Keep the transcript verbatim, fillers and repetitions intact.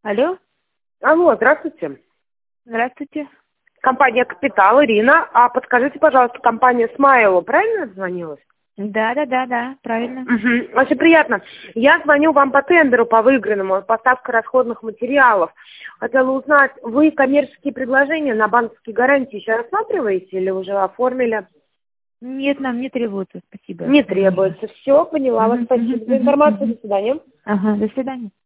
Алло, Алло, здравствуйте. здравствуйте. Компания «Капитал», Ирина. А подскажите, пожалуйста, компания «Смайл» правильно звонилась? Да, да, да, да, правильно. Угу. Очень приятно. Я звоню вам по тендеру, по выигранному, поставка расходных материалов. Хотела узнать, вы коммерческие предложения на банковские гарантии еще рассматриваете или уже оформили? Нет, нам не требуется, спасибо. Не требуется. Все, поняла вас. Мгм, Спасибо мгм, за мгм, информацию. мгм. До свидания. Ага, до свидания.